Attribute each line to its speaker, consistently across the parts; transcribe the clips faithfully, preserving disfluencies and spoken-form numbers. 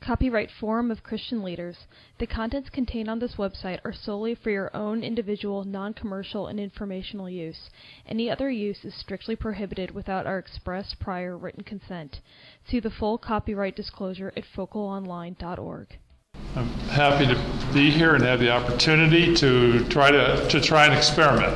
Speaker 1: Copyright Forum of Christian Leaders. The contents contained on this website are solely for your own individual, non-commercial, and informational use. Any other use is strictly prohibited without our express prior written consent. See the full copyright disclosure at focal online dot org.
Speaker 2: I'm happy to be here and have the opportunity to try to, to try an experiment.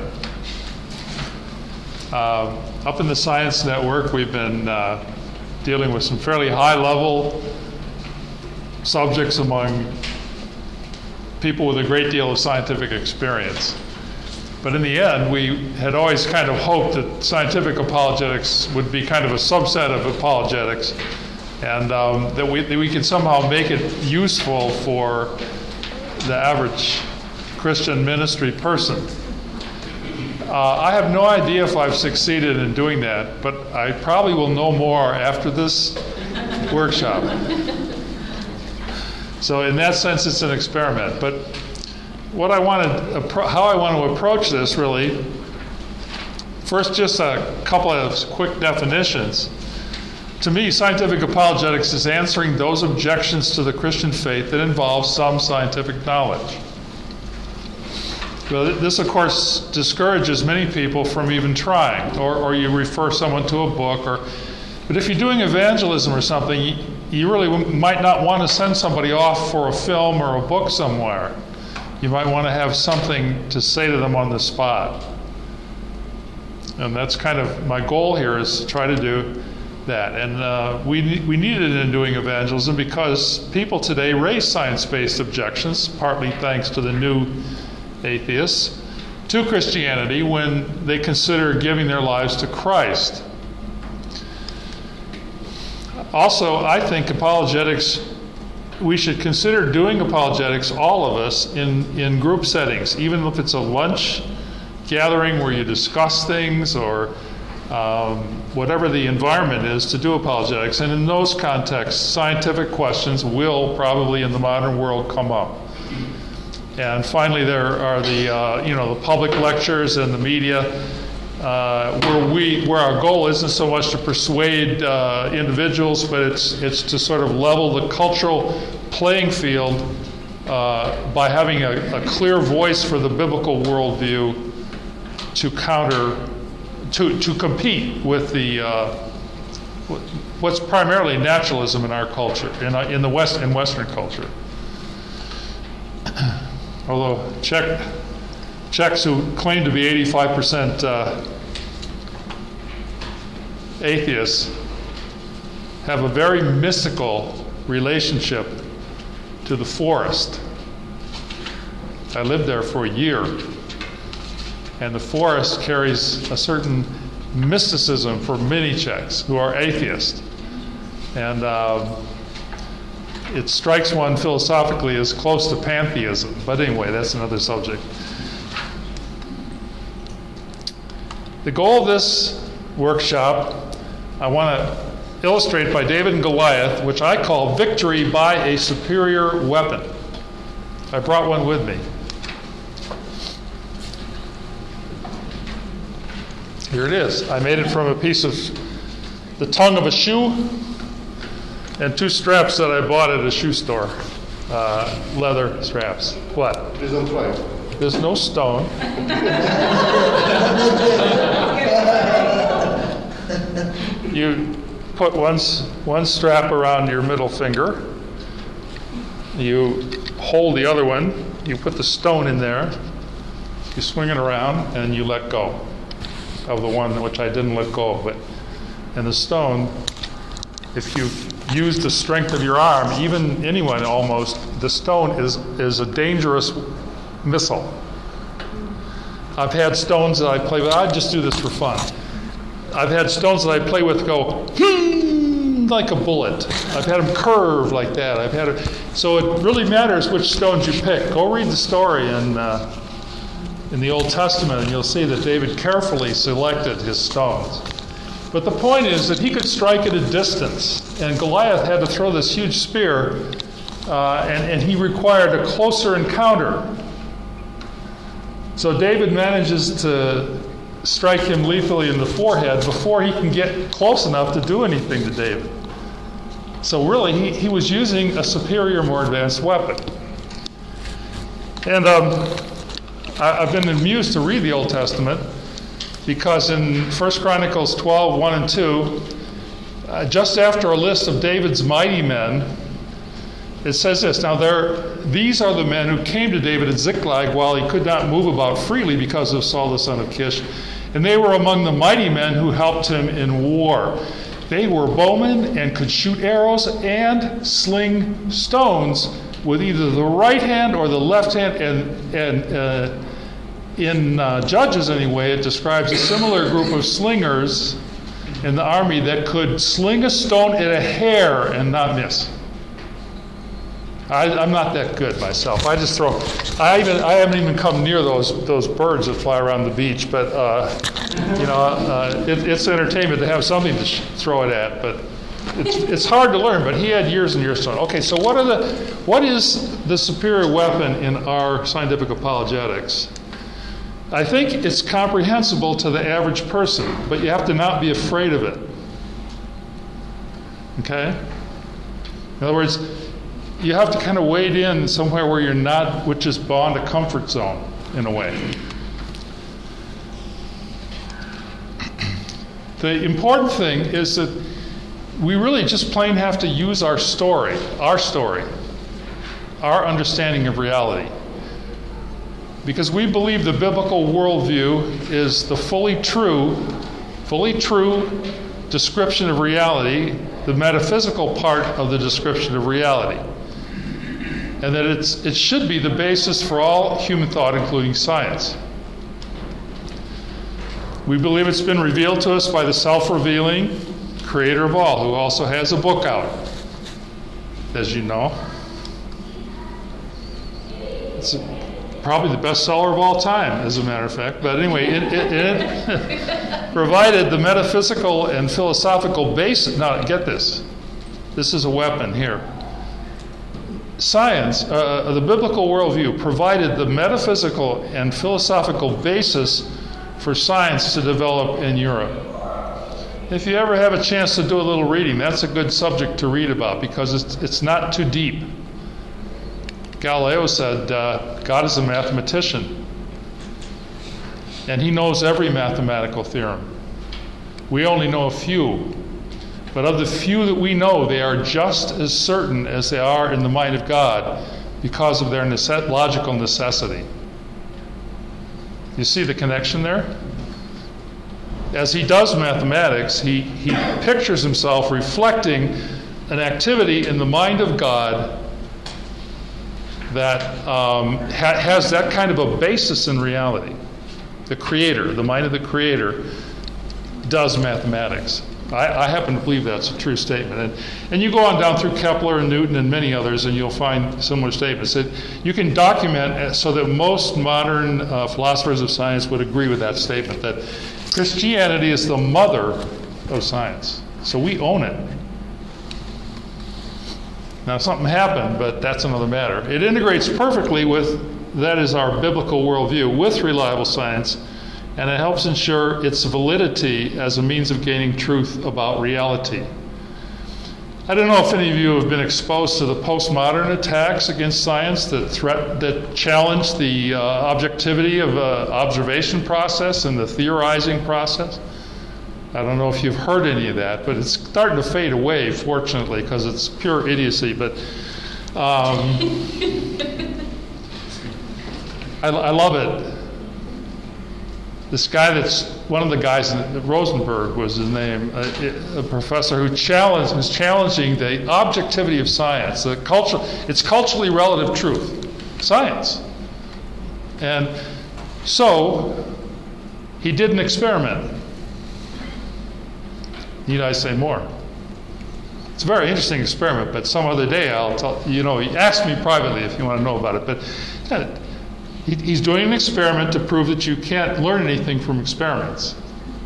Speaker 2: Uh, up in the Science Network, we've been uh, dealing with some fairly high-level subjects among people with a great deal of scientific experience. But in the end, we had always kind of hoped that scientific apologetics would be kind of a subset of apologetics, and um, that, we, that we could somehow make it useful for the average Christian ministry person. Uh, I have no idea if I've succeeded in doing that, but I probably will know more after this workshop. So in that sense, it's an experiment. But what I want to, how I want to approach this really, first just a couple of quick definitions. To me, scientific apologetics is answering those objections to the Christian faith that involve some scientific knowledge. Well, this, of course, discourages many people from even trying, or, or you refer someone to a book, or, but if you're doing evangelism or something, you, you really might not want to send somebody off for a film or a book somewhere. You might want to have something to say to them on the spot. And that's kind of my goal here, is to try to do that. And uh, we, we need it in doing evangelism because people today raise science-based objections, partly thanks to the new atheists, to Christianity when they consider giving their lives to Christ. Also, I think apologetics, we should consider doing apologetics, all of us, in, in group settings, even if it's a lunch gathering where you discuss things, or um, whatever the environment is to do apologetics. And in those contexts, scientific questions will probably in the modern world come up. And finally, there are the uh, you know the public lectures and the media, uh, where we where our goal isn't so much to persuade uh, individuals, but it's it's to sort of level the cultural playing field uh, by having a, a clear voice for the biblical worldview to counter to to compete with the uh, what's primarily naturalism in our culture, in in the West in Western culture. Although Czech, Czechs who claim to be eighty-five percent uh, atheists have a very mystical relationship to the forest. I lived there for a year, and the forest carries a certain mysticism for many Czechs who are atheists. And um, it strikes one philosophically as close to pantheism. But anyway, that's another subject. The goal of this workshop, I want to illustrate by David and Goliath, which I call victory by a superior weapon. I brought one with me. Here it is. I made it from a piece of the tongue of a shoe and two straps that I bought at a shoe store, uh, leather straps. What?
Speaker 3: Please don't try it.
Speaker 2: There's no stone. You put one, one strap around your middle finger. You hold the other one. You put the stone in there. You swing it around, and you let go of the one which I didn't let go of. But and the stone, if you use the strength of your arm, even anyone almost, the stone is, is a dangerous missile. I've had stones that I play with. I just do this for fun. I've had stones that I play with go hmm, like a bullet. I've had them curve like that. I've had it. So it really matters which stones you pick. Go read the story in uh, in the Old Testament, and you'll see that David carefully selected his stones. But the point is that he could strike at a distance, and Goliath had to throw this huge spear, uh, and, and he required a closer encounter. So David manages to strike him lethally in the forehead before he can get close enough to do anything to David. So really, he, he was using a superior, more advanced weapon. And um, I, I've been amused to read the Old Testament, because in First Chronicles twelve, one and two, uh, just after a list of David's mighty men, it says this: now there, these are the men who came to David at Ziklag while he could not move about freely because of Saul the son of Kish, and they were among the mighty men who helped him in war. They were bowmen and could shoot arrows and sling stones with either the right hand or the left hand, and, and uh, in uh, Judges anyway, it describes a similar group of slingers in the army that could sling a stone at a hair and not miss. I, I'm not that good myself. I just throw. I even I haven't even come near those those birds that fly around the beach. But uh, you know, uh, it, it's entertainment to have something to sh- throw it at. But it's it's hard to learn. But he had years and years to learn. Okay, so what are the what is the superior weapon in our scientific apologetics? I think it's comprehensible to the average person, but you have to not be afraid of it. Okay? In other words, you have to kind of wade in somewhere where you're not, which is beyond a comfort zone, in a way. The important thing is that we really just plain have to use our story, our story, our understanding of reality. Because we believe the biblical worldview is the fully true, fully true description of reality, the metaphysical part of the description of reality. And that it's, it should be the basis for all human thought, including science. We believe it's been revealed to us by the self-revealing creator of all, who also has a book out, as you know. It's a, probably the bestseller of all time, as a matter of fact. But anyway, it, it, it provided the metaphysical and philosophical basis. Now, get this. This is a weapon here. Science, uh, the biblical worldview, provided the metaphysical and philosophical basis for science to develop in Europe. If you ever have a chance to do a little reading, that's a good subject to read about, because it's, it's not too deep. Galileo said, uh, God is a mathematician, and he knows every mathematical theorem. We only know a few. But of the few that we know, they are just as certain as they are in the mind of God because of their nece- logical necessity. You see the connection there? As he does mathematics, he, he pictures himself reflecting an activity in the mind of God that um, ha- has that kind of a basis in reality. The Creator, the mind of the Creator, does mathematics. I, I happen to believe that's a true statement. And, and you go on down through Kepler and Newton and many others, and you'll find similar statements. That you can document so that most modern uh, philosophers of science would agree with that statement, that Christianity is the mother of science. So we own it. Now, something happened, but that's another matter. It integrates perfectly with, that is our biblical worldview, with reliable science, and it helps ensure its validity as a means of gaining truth about reality. I don't know if any of you have been exposed to the postmodern attacks against science that threat that challenge the uh, objectivity of uh, observation process and the theorizing process. I don't know if you've heard any of that, but it's starting to fade away, fortunately, because it's pure idiocy. But um, I, I love it. This guy that's one of the guys, Rosenberg was his name, a, a professor who challenged, is challenging the objectivity of science, the culture, it's culturally relative truth, science. And so he did an experiment. Need I say more? It's a very interesting experiment, but some other day I'll tell you. Know, he asked me privately if you want to know about it. But uh, he, he's doing an experiment to prove that you can't learn anything from experiments.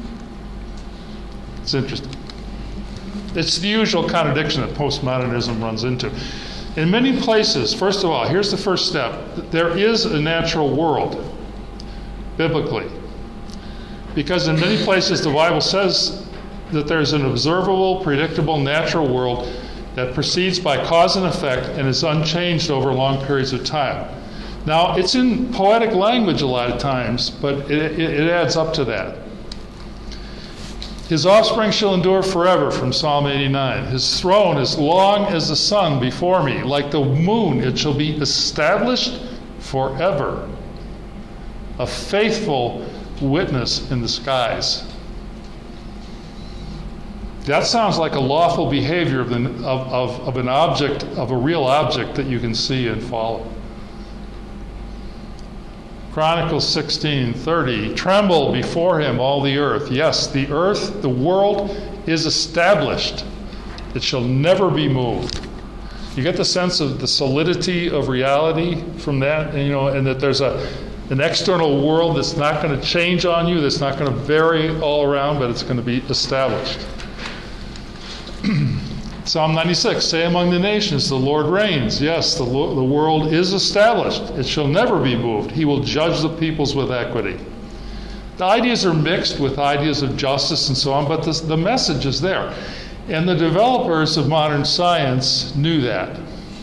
Speaker 2: It's interesting. It's the usual contradiction that postmodernism runs into. In many places, first of all, here's the first step. There is a natural world, biblically. Because in many places the Bible says that there's an observable, predictable, natural world, that proceeds by cause and effect and is unchanged over long periods of time. Now, it's in poetic language a lot of times, but it, it, it adds up to that. His offspring shall endure forever, from Psalm eighty-nine. His throne is long as the sun before me. Like the moon, it shall be established forever. A faithful witness in the skies. That sounds like a lawful behavior of, the, of, of, of an object, of a real object that you can see and follow. Chronicles sixteen thirty, tremble before him, all the earth. Yes, the earth, the world is established. It shall never be moved. You get the sense of the solidity of reality from that, and, you know, and that there's a an external world that's not going to change on you, that's not going to vary all around, but it's going to be established. Psalm ninety-six, say among the nations, the Lord reigns. Yes, the, lo- the world is established. It shall never be moved. He will judge the peoples with equity. The ideas are mixed with ideas of justice and so on, but this, the message is there. And the developers of modern science knew that.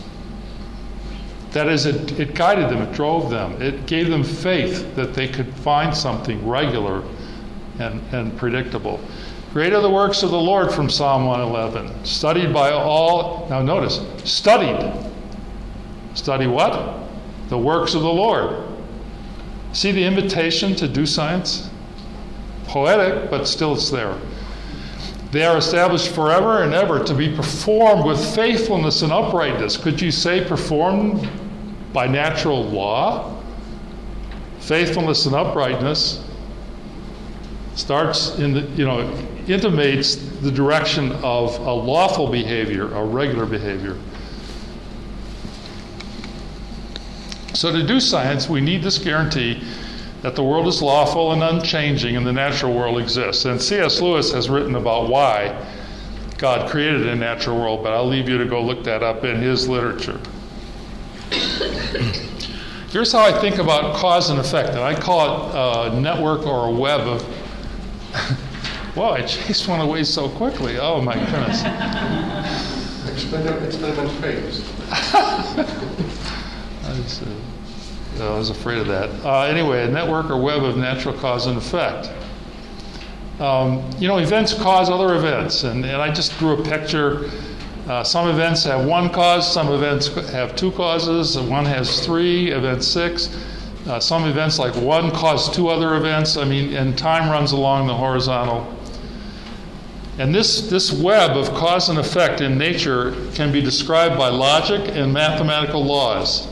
Speaker 2: That is, it, it guided them, it drove them. It gave them faith that they could find something regular and, and predictable. Great are the works of the Lord, from Psalm one eleven. Studied by all, now notice, studied. Study what? The works of the Lord. See the invitation to do science? Poetic, but still it's there. They are established forever and ever to be performed with faithfulness and uprightness. Could you say performed by natural law? Faithfulness and uprightness starts in the, you know, intimates the direction of a lawful behavior, a regular behavior. So to do science, we need this guarantee that the world is lawful and unchanging and the natural world exists. And C S Lewis has written about why God created a natural world, but I'll leave you to go look that up in his literature. Here's how I think about cause and effect, and I call it a network or a web of... Whoa, I chased one away so quickly. Oh, my goodness.
Speaker 3: Experiment, experiment fails.
Speaker 2: I, was, uh, I was afraid of that. Uh, anyway, a network or web of natural cause and effect. Um, you know, events cause other events, and, and I just drew a picture. Uh, some events have one cause, some events have two causes, and one has three, event six. Uh, some events, like one, cause two other events. I mean, and time runs along the horizontal. And this, this web of cause and effect in nature can be described by logic and mathematical laws.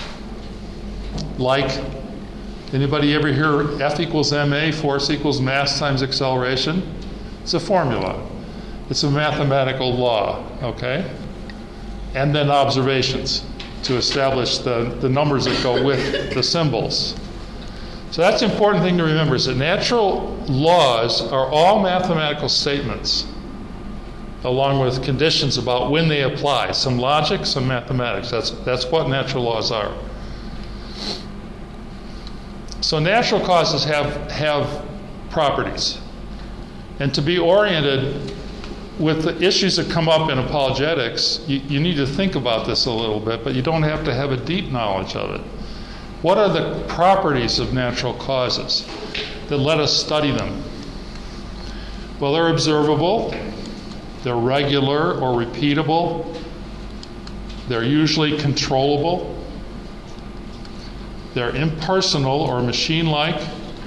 Speaker 2: Like, anybody ever hear F equals ma, force equals mass times acceleration? It's a formula. It's a mathematical law, okay? And then observations to establish the, the numbers that go with the symbols. So that's an important thing to remember, is that natural laws are all mathematical statements, along with conditions about when they apply. Some logic, some mathematics. That's, that's what natural laws are. So natural causes have, have properties. And to be oriented with the issues that come up in apologetics, you, you need to think about this a little bit, but you don't have to have a deep knowledge of it. What are the properties of natural causes that let us study them? Well, they're observable, they're regular or repeatable, they're usually controllable, they're impersonal or machine-like,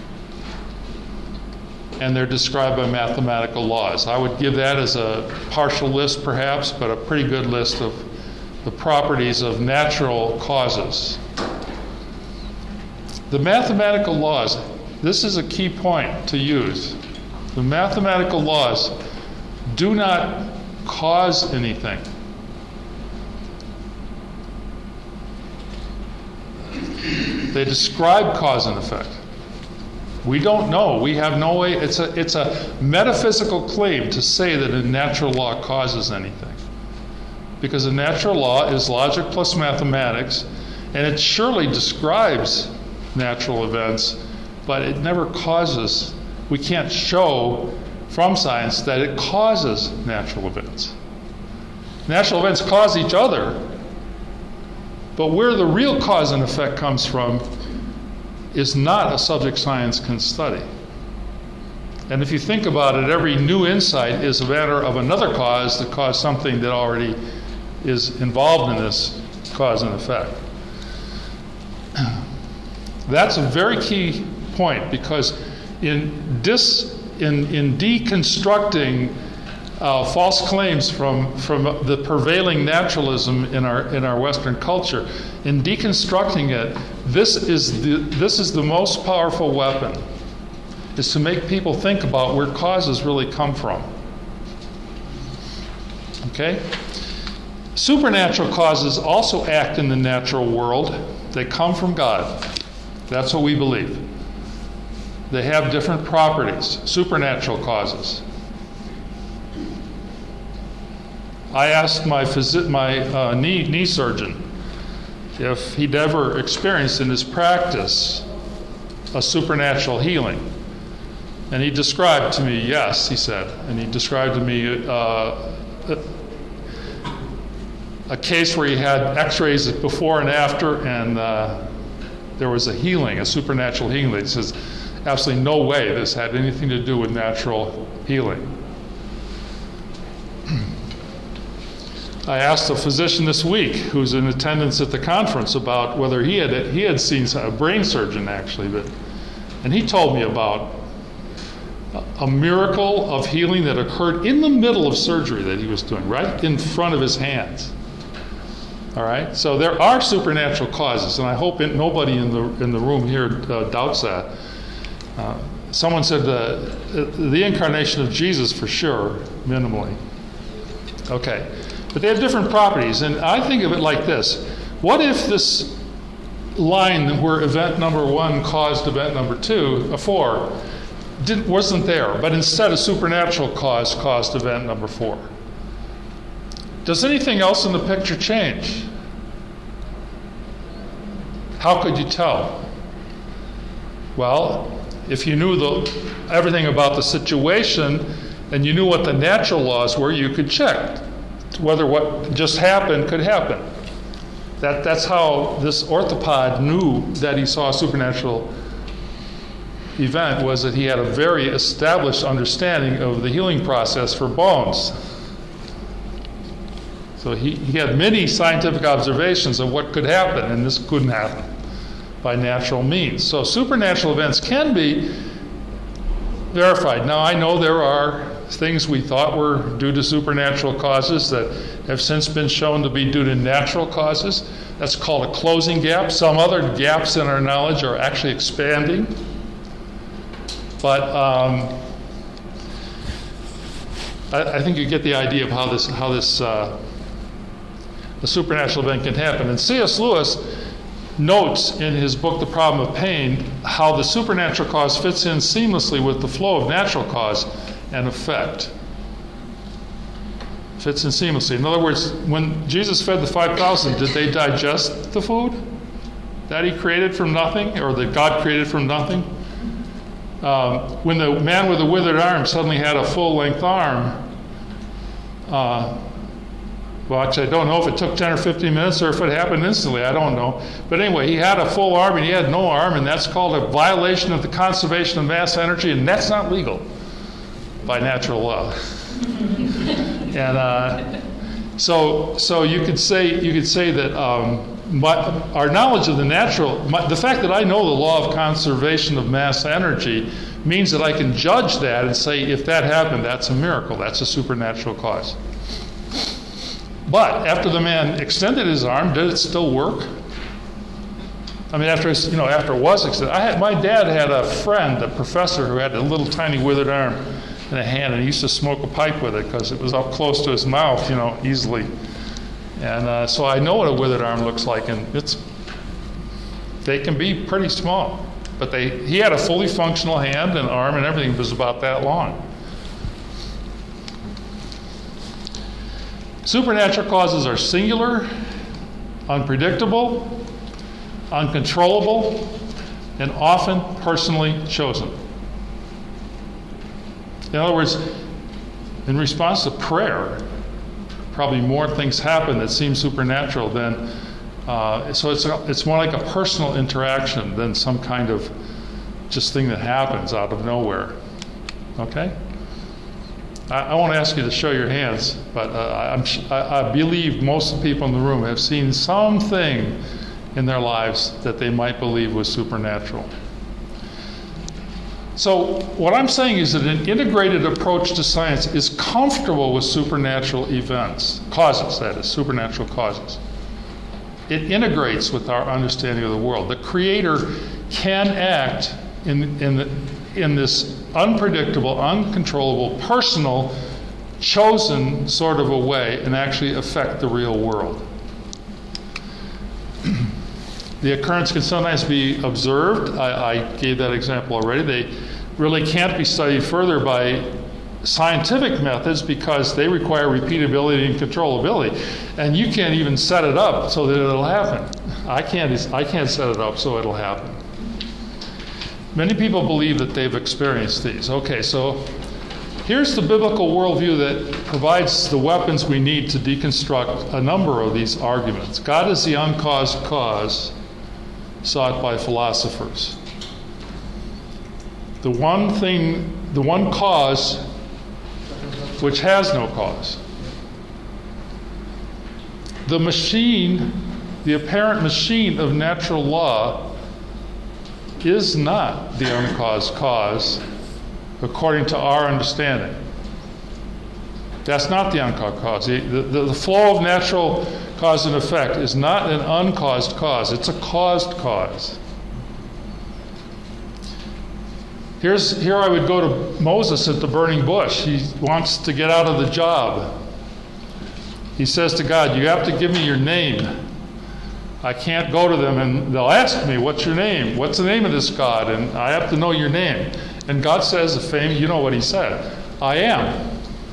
Speaker 2: and they're described by mathematical laws. I would give that as a partial list perhaps, but a pretty good list of the properties of natural causes. The mathematical laws, this is a key point to use. The mathematical laws do not cause anything. They describe cause and effect. We don't know. We have no way. It's a, it's a metaphysical claim to say that a natural law causes anything. Because a natural law is logic plus mathematics, and it surely describes natural events, but it never causes. We can't show from science that it causes natural events. Natural events cause each other, but where the real cause and effect comes from is not a subject science can study. And if you think about it, every new insight is a matter of another cause that caused something that already is involved in this cause and effect. That's a very key point, because in dis in in deconstructing uh, false claims from from the prevailing naturalism in our in our Western culture, in deconstructing it, this is the this is the most powerful weapon, is to make people think about where causes really come from. Okay? Supernatural causes also act in the natural world. They come from God. That's what we believe. They have different properties, supernatural causes. I asked my phys- my uh, knee, knee surgeon if he'd ever experienced in his practice a supernatural healing. And he described to me, yes, he said, and he described to me uh, a, a case where he had x-rays before and after, and uh, there was a healing, a supernatural healing. He says, absolutely no way this had anything to do with natural healing. I asked a physician this week who's in attendance at the conference about whether he had he had seen a brain surgeon actually, but and he told me about a miracle of healing that occurred in the middle of surgery that he was doing, right in front of his hands. All right, so there are supernatural causes, and I hope it, nobody in the in the room here uh, doubts that. Uh, someone said the the incarnation of Jesus for sure, minimally. Okay, but they have different properties, and I think of it like this: what if this line where event number one caused event number two, a four, didn't wasn't there, but instead a supernatural cause caused event number four? Does anything else in the picture change? How could you tell? Well, if you knew the, everything about the situation and you knew what the natural laws were, you could check whether what just happened could happen. That, that's how this orthopod knew that he saw a supernatural event, was that he had a very established understanding of the healing process for bones. So he, he had many scientific observations of what could happen, and this couldn't happen by natural means. So supernatural events can be verified. Now, I know there are things we thought were due to supernatural causes that have since been shown to be due to natural causes. That's called a closing gap. Some other gaps in our knowledge are actually expanding. But um, I, I think you get the idea of how this how this uh, a supernatural event can happen. And C S Lewis notes in his book, The Problem of Pain, how the supernatural cause fits in seamlessly with the flow of natural cause and effect. Fits in seamlessly. In other words, when Jesus fed the five thousand, did they digest the food that he created from nothing, or that God created from nothing? Um, when the man with the withered arm suddenly had a full-length arm, uh, well, actually, I don't know if it took ten or fifteen minutes or if it happened instantly. I don't know. But anyway, he had a full arm and he had no arm, and that's called a violation of the conservation of mass energy, and that's not legal by natural law. and uh, so, so you could say you could say that um, my, our knowledge of the natural, my, the fact that I know the law of conservation of mass energy, means that I can judge that and say, if that happened, that's a miracle. That's a supernatural cause. But after the man extended his arm, did it still work? I mean, after you know, after it was extended, I had my dad had a friend, a professor, who had a little tiny withered arm in a hand, and he used to smoke a pipe with it because it was up close to his mouth, you know, easily. And uh, so I know what a withered arm looks like, and it's they can be pretty small, but they he had a fully functional hand and arm, and everything was about that long. Supernatural causes are singular, unpredictable, uncontrollable, and often personally chosen. In other words, in response to prayer, probably more things happen that seem supernatural than, uh, so it's, a, it's more like a personal interaction than some kind of just thing that happens out of nowhere. Okay? I, I won't ask you to show your hands, but uh, I'm, I, I believe most of the people in the room have seen something in their lives that they might believe was supernatural. So what I'm saying is that an integrated approach to science is comfortable with supernatural events, causes, that is, supernatural causes. It integrates with our understanding of the world. The Creator can act in, in, the, in this unpredictable, uncontrollable, personal, chosen sort of a way and actually affect the real world. The occurrence can sometimes be observed. I, I gave that example already. They really can't be studied further by scientific methods because they require repeatability and controllability. And you can't even set it up so that it'll happen. I can't, I can't set it up so it'll happen. Many people believe that they've experienced these. Okay, so here's the biblical worldview that provides the weapons we need to deconstruct a number of these arguments. God is the uncaused cause sought by philosophers. The one thing, the one cause which has no cause. The machine, the apparent machine of natural law is not the uncaused cause according to our understanding. That's not the uncaused cause. The, the, the flow of natural cause and effect is not an uncaused cause. It's a caused cause. Here's, here I would go to Moses at the burning bush. He wants to get out of the job. He says to God, you have to give me your name. I can't go to them and they'll ask me, what's your name? What's the name of this God? And I have to know your name. And God says, the famous, you know what he said, I am.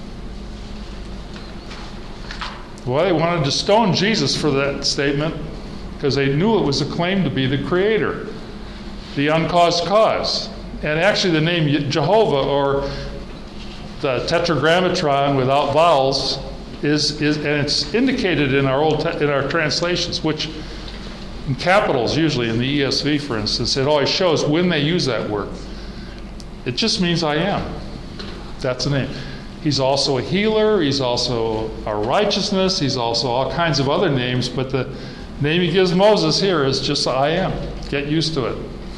Speaker 2: Well, they wanted to stone Jesus for that statement because they knew it was a claim to be the Creator, the uncaused cause. And actually the name Jehovah, or the Tetragrammaton without vowels, is, is and it's indicated in our old in our translations, which in capitals usually, in the E S V for instance, it always shows when they use that word. It just means I am. That's the name. He's also a healer, he's also our righteousness, he's also all kinds of other names, but the name he gives Moses here is just I am. Get used to it.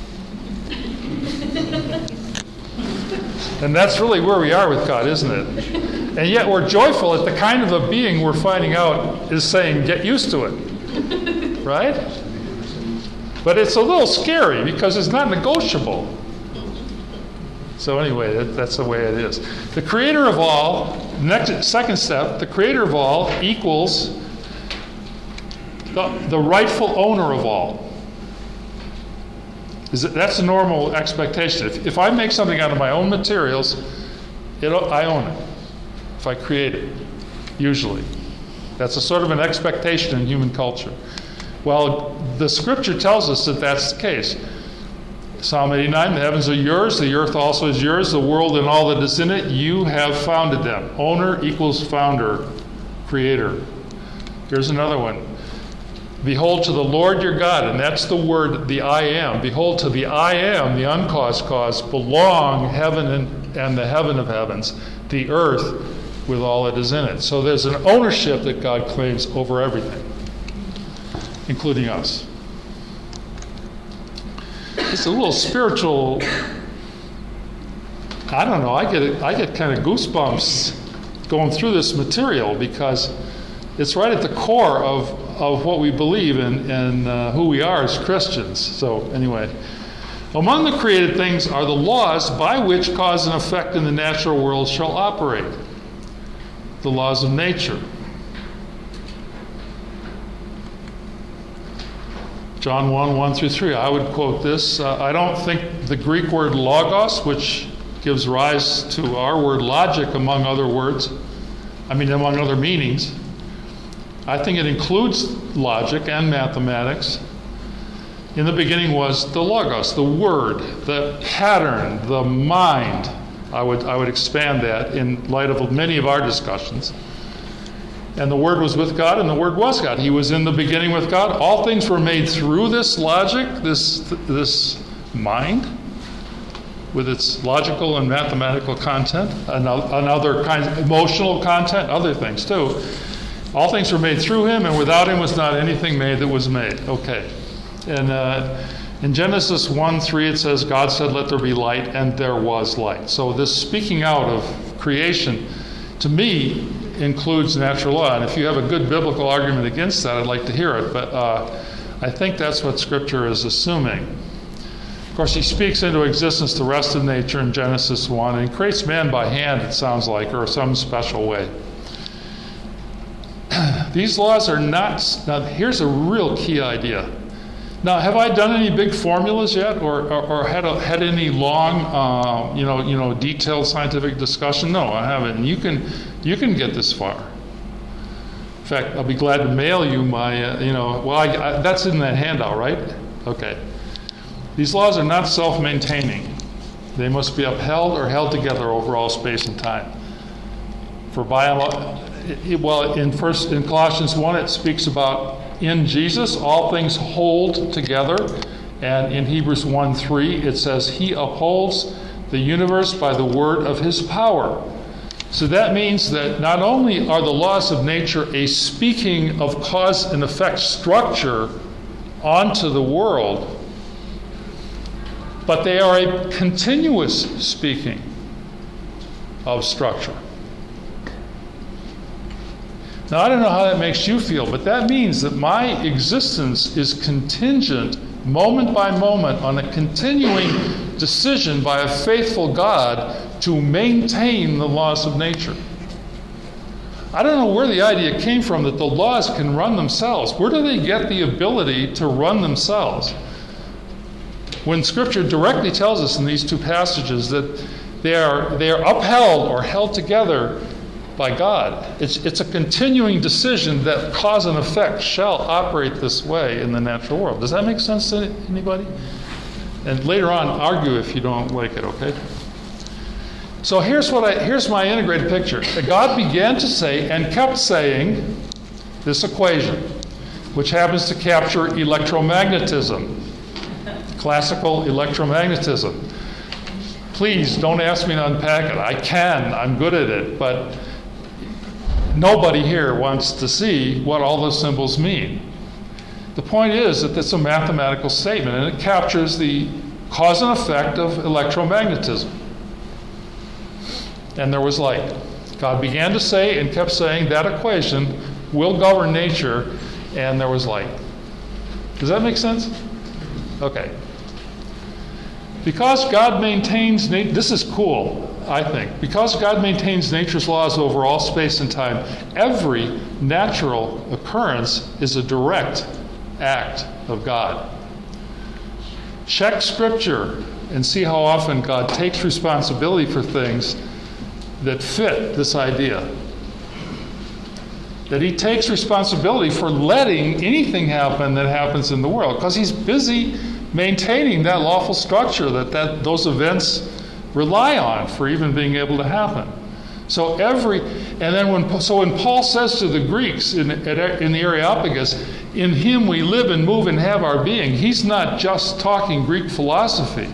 Speaker 2: And that's really where we are with God, isn't it? And yet we're joyful at the kind of a being we're finding out is saying, get used to it. Right? But it's a little scary because it's not negotiable. So anyway, that, that's the way it is. The Creator of all, next second step, the Creator of all equals the, the rightful owner of all. Is it, that's a normal expectation. If, if I make something out of my own materials, it, I own it. If I create it, usually. That's a sort of an expectation in human culture. Well, the Scripture tells us that that's the case. Psalm eighty-nine, the heavens are yours, the earth also is yours, the world and all that is in it, you have founded them. Owner equals founder, creator. Here's another one. Behold to the Lord your God, and that's the word, the I am. Behold to the I am, the uncaused cause, belong heaven and, and the heaven of heavens, the earth with all that is in it. So there's an ownership that God claims over everything, including us. It's a little spiritual, I don't know, I get I get kind of goosebumps going through this material because it's right at the core of, of what we believe in and uh, who we are as Christians. So anyway, among the created things are the laws by which cause and effect in the natural world shall operate. The laws of nature. John one, one through three. I would quote this. Uh, I don't think the Greek word logos, which gives rise to our word logic among other words, I mean among other meanings, I think it includes logic and mathematics. In the beginning was the logos, the word, the pattern, the mind. I would I would expand that in light of many of our discussions. And the Word was with God, and the Word was God. He was in the beginning with God. All things were made through this logic, this, this mind, with its logical and mathematical content, and other kinds of emotional content, other things too. All things were made through him, and without him was not anything made that was made. Okay. And uh, in Genesis one three it says, God said, let there be light, and there was light. So this speaking out of creation, to me, includes natural law. And if you have a good biblical argument against that, I'd like to hear it. But uh, I think that's what Scripture is assuming. Of course, he speaks into existence the rest of nature in Genesis one, and he creates man by hand, it sounds like, or some special way. These laws are not, now here's a real key idea. Now, have I done any big formulas yet, or, or, or had, a, had any long, uh, you know, you know, detailed scientific discussion? No, I haven't. And you can, you can get this far. In fact, I'll be glad to mail you my, uh, you know, well, I, I, that's in that handout, right? Okay. These laws are not self-maintaining. They must be upheld or held together over all space and time. For bio, it, well, in first in Colossians one, it speaks about in Jesus all things hold together, and in Hebrews one three it says he upholds the universe by the word of his power. So that means that not only are the laws of nature a speaking of cause and effect structure onto the world, but they are a continuous speaking of structure. Now, I don't know how that makes you feel, but that means that my existence is contingent, moment by moment, on a continuing decision by a faithful God to maintain the laws of nature. I don't know where the idea came from that the laws can run themselves. Where do they get the ability to run themselves? When Scripture directly tells us in these two passages that they are, they are upheld or held together by God. It's, it's a continuing decision that cause and effect shall operate this way in the natural world. Does that make sense to anybody? And later on, argue if you don't like it, okay? So here's what I, here's my integrated picture. God began to say and kept saying this equation, which happens to capture electromagnetism. Classical electromagnetism. Please don't ask me to unpack it. I can. I'm good at it. But nobody here wants to see what all those symbols mean. The point is that it's a mathematical statement, and it captures the cause and effect of electromagnetism. And there was light. God began to say and kept saying that equation will govern nature, and there was light. Does that make sense? Okay. Because God maintains, this is cool, I think. Because God maintains nature's laws over all space and time, every natural occurrence is a direct act of God. Check Scripture and see how often God takes responsibility for things that fit this idea. That he takes responsibility for letting anything happen that happens in the world, because he's busy maintaining that lawful structure that, that those events rely on for even being able to happen. So every, and then when, so when Paul says to the Greeks in, in the Areopagus, in him we live and move and have our being, he's not just talking Greek philosophy.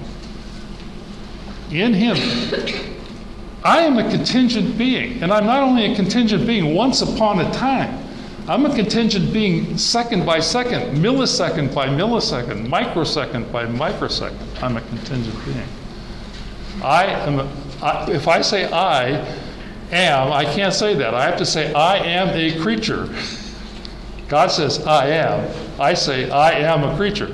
Speaker 2: In him, I am a contingent being, and I'm not only a contingent being once upon a time, I'm a contingent being second by second, millisecond by millisecond, microsecond by microsecond. I'm a contingent being. I am, a, I, if I say I am, I can't say that. I have to say I am a creature. God says I am. I say I am a creature.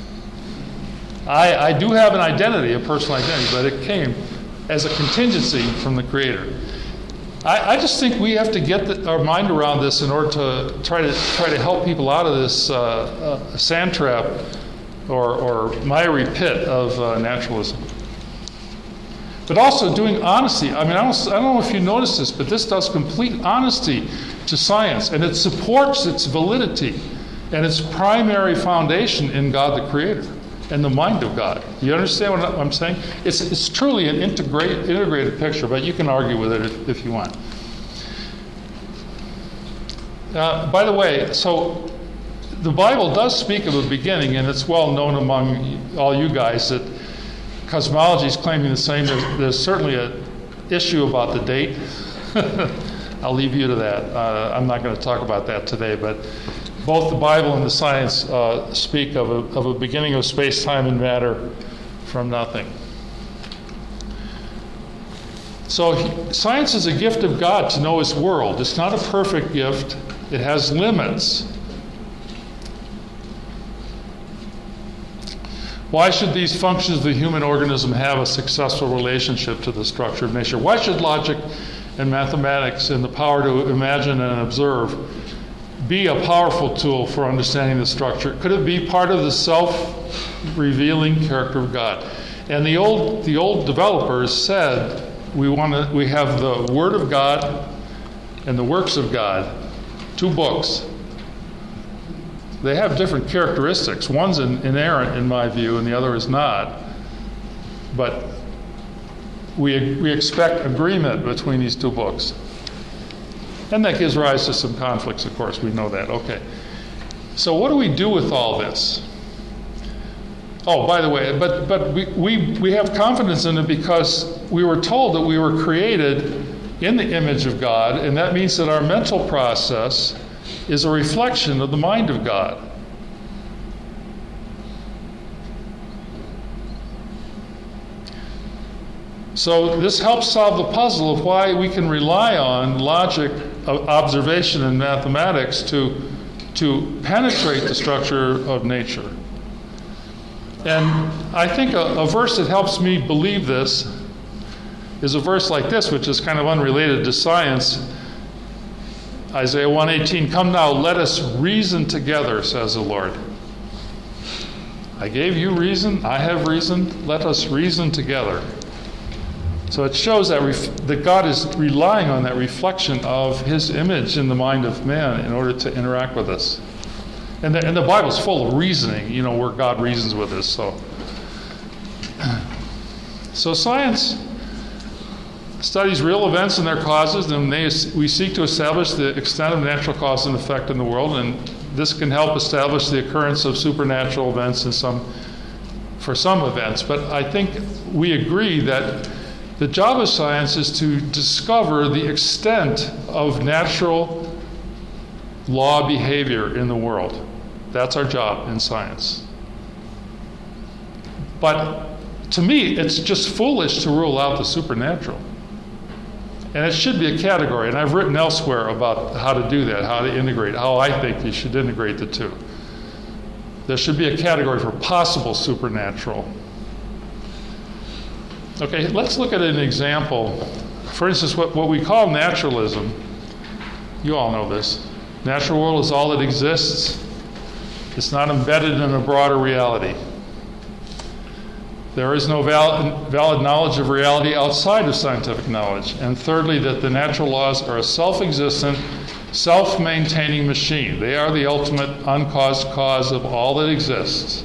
Speaker 2: I, I do have an identity, a personal identity, but it came as a contingency from the Creator. I, I just think we have to get the, our mind around this in order to try to try to help people out of this uh, uh, sand trap or, or miry pit of uh, naturalism. But also doing honesty. I mean, I don't, I don't know if you noticed this, but this does complete honesty to science, and it supports its validity and its primary foundation in God the Creator and the mind of God. You understand what I'm saying? It's, it's truly an integrate, integrated picture, but you can argue with it if, if you want. Uh, by the way, so the Bible does speak of a beginning, and it's well known among all you guys that cosmology is claiming the same. There's, there's certainly an issue about the date. I'll leave you to that. Uh, I'm not going to talk about that today, but both the Bible and the science uh, speak of a, of a beginning of space, time, and matter from nothing. So he, science is a gift of God to know His world. It's not a perfect gift. It has limits. Why should these functions of the human organism have a successful relationship to the structure of nature? Why should logic and mathematics and the power to imagine and observe be a powerful tool for understanding the structure? Could it be part of the self-revealing character of God? And the old the old developers said we want to we have the Word of God and the works of God, two books. They have different characteristics. One's inerrant in my view, and the other is not. But we we expect agreement between these two books. And that gives rise to some conflicts, of course. We know that. Okay. So what do we do with all this? Oh, by the way, but but we, we, we have confidence in it because we were told that we were created in the image of God, and that means that our mental process is a reflection of the mind of God. So this helps solve the puzzle of why we can rely on logic, observation, and mathematics to, to penetrate the structure of nature. And I think a, a verse that helps me believe this is a verse like this, which is kind of unrelated to science. Isaiah one eighteen, "Come now, let us reason together, says the Lord." I gave you reason, I have reason, let us reason together. So it shows that, ref- that God is relying on that reflection of His image in the mind of man in order to interact with us. And the, and the Bible's full of reasoning, you know, where God reasons with us. So, so science studies real events and their causes, and they, we seek to establish the extent of natural cause and effect in the world, and this can help establish the occurrence of supernatural events in some, for some events. But I think we agree that the job of science is to discover the extent of natural law behavior in the world. That's our job in science. But to me, it's just foolish to rule out the supernatural. And it should be a category, and I've written elsewhere about how to do that, how to integrate, how I think you should integrate the two. There should be a category for possible supernatural. Okay, let's look at an example. For instance, what, what we call naturalism, you all know this. Natural world is all that exists. It's not embedded in a broader reality. There is no valid, valid knowledge of reality outside of scientific knowledge. And thirdly, that the natural laws are a self-existent, self-maintaining machine. They are the ultimate uncaused cause of all that exists.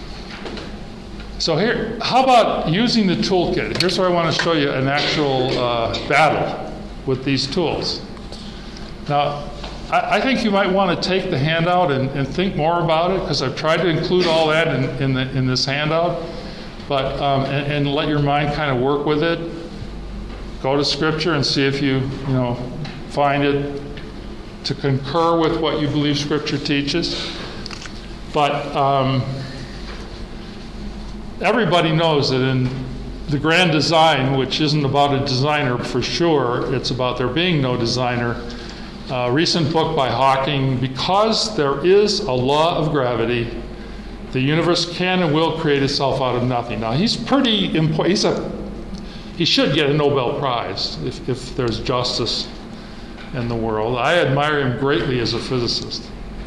Speaker 2: So here, how about using the toolkit? Here's where I want to show you an actual uh, battle with these tools. Now, I, I think you might want to take the handout and, and think more about it, because I've tried to include all that in, in, the, in this handout. But um, and, and let your mind kind of work with it. Go to Scripture and see if you, you know, find it to concur with what you believe Scripture teaches. But um, everybody knows that in the grand design, which isn't about a designer for sure, it's about there being no designer. A recent book by Hawking, "Because There Is a Law of Gravity, the universe can and will create itself out of nothing." Now, he's pretty important. He's a, he should get a Nobel Prize if, if there's justice in the world. I admire him greatly as a physicist.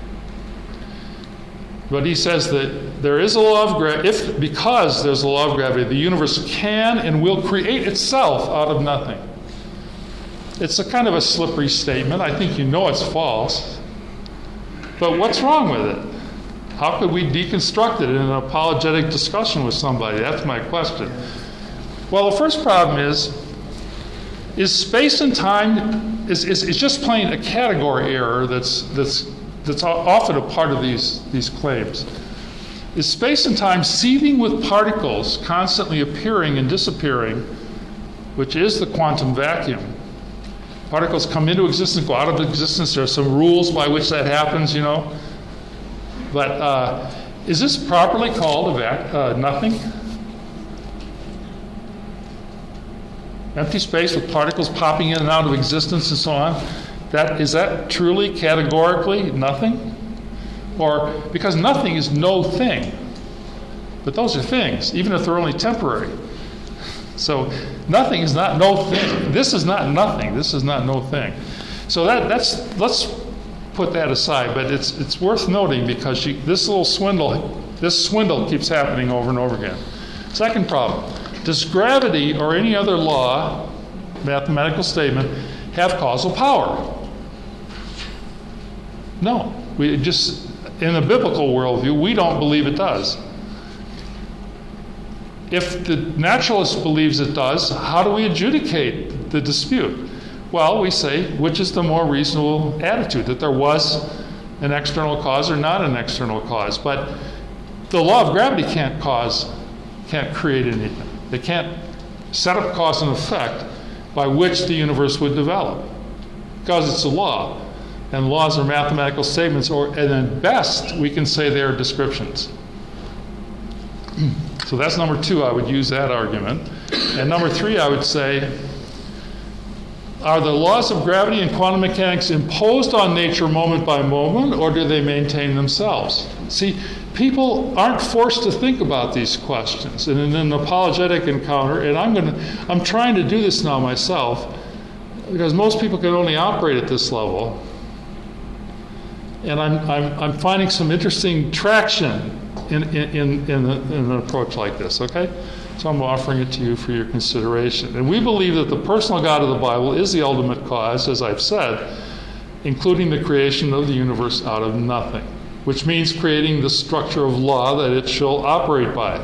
Speaker 2: But he says that there is a law of gravity. If because there's a law of gravity, the universe can and will create itself out of nothing. It's a kind of a slippery statement. I think you know it's false. But what's wrong with it? How could we deconstruct it in an apologetic discussion with somebody? That's my question. Well, the first problem is is space and time is, is, is just plain a category error that's that's that's often a part of these these claims. Is space and time seething with particles constantly appearing and disappearing, which is the quantum vacuum? Particles come into existence, go out of existence. There are some rules by which that happens, you know. But uh, is this properly called a vac- uh, nothing? Empty space with particles popping in and out of existence and so on. That, is that truly categorically nothing? Or, because nothing is no thing. But those are things, even if they're only temporary. So nothing is not no thing. This is not nothing. This is not no thing. So that that's let's put that aside. But it's it's worth noting because she, this little swindle, this swindle keeps happening over and over again. Second problem: does gravity or any other law, mathematical statement, have causal power? No. We just in the biblical worldview, we don't believe it does. If the naturalist believes it does, how do we adjudicate the dispute? Well, we say, which is the more reasonable attitude, that there was an external cause or not an external cause. But the law of gravity can't cause, can't create anything. They can't set up cause and effect by which the universe would develop, because it's a law. And laws are mathematical statements, or, and at best, we can say they are descriptions. So that's number two, I would use that argument. And number three, I would say, are the laws of gravity and quantum mechanics imposed on nature moment by moment, or do they maintain themselves? See, people aren't forced to think about these questions. And in an apologetic encounter, and I'm going to, I'm trying to do this now myself, because most people can only operate at this level. And I'm, I'm, I'm finding some interesting traction in, in, in, in, a, in an approach like this, okay? So I'm offering it to you for your consideration. And we believe that the personal God of the Bible is the ultimate cause, as I've said, including the creation of the universe out of nothing, which means creating the structure of law that it shall operate by.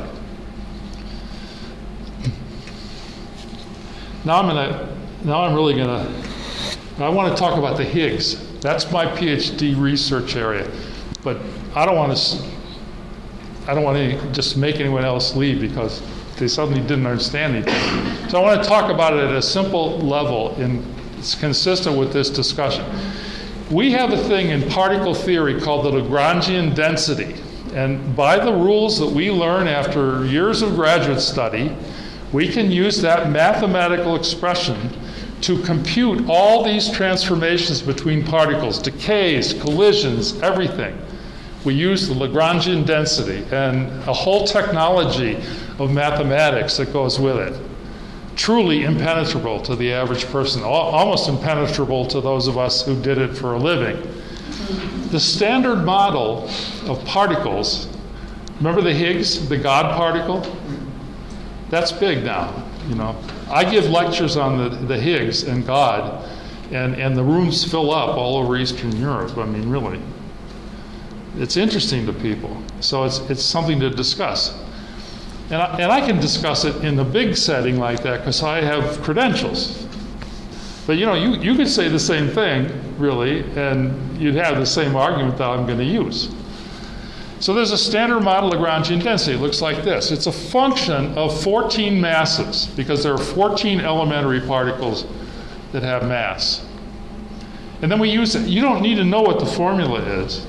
Speaker 2: Now I'm gonna, now I'm really gonna, I want to talk about the Higgs. That's my PhD research area, but I don't want to. I don't want to just make anyone else leave because they suddenly didn't understand anything. So I want to talk about it at a simple level, and it's consistent with this discussion. We have a thing in particle theory called the Lagrangian density, and by the rules that we learn after years of graduate study, we can use that mathematical expression to compute all these transformations between particles, decays, collisions, everything. We use the Lagrangian density and a whole technology of mathematics that goes with it. Truly impenetrable to the average person, almost impenetrable to those of us who did it for a living. The standard model of particles, remember the Higgs, the God particle? That's big now, you know. I give lectures on the, the Higgs and God, and, and the rooms fill up all over Eastern Europe. I mean, really. It's interesting to people. So it's it's something to discuss. And I, and I can discuss it in the big setting like that because I have credentials. But, you know, you, you could say the same thing, really, and you'd have the same argument that I'm going to use. So there's a standard model Lagrangian density. It looks like this. It's a function of fourteen masses because there are fourteen elementary particles that have mass. And then we use it. You don't need to know what the formula is.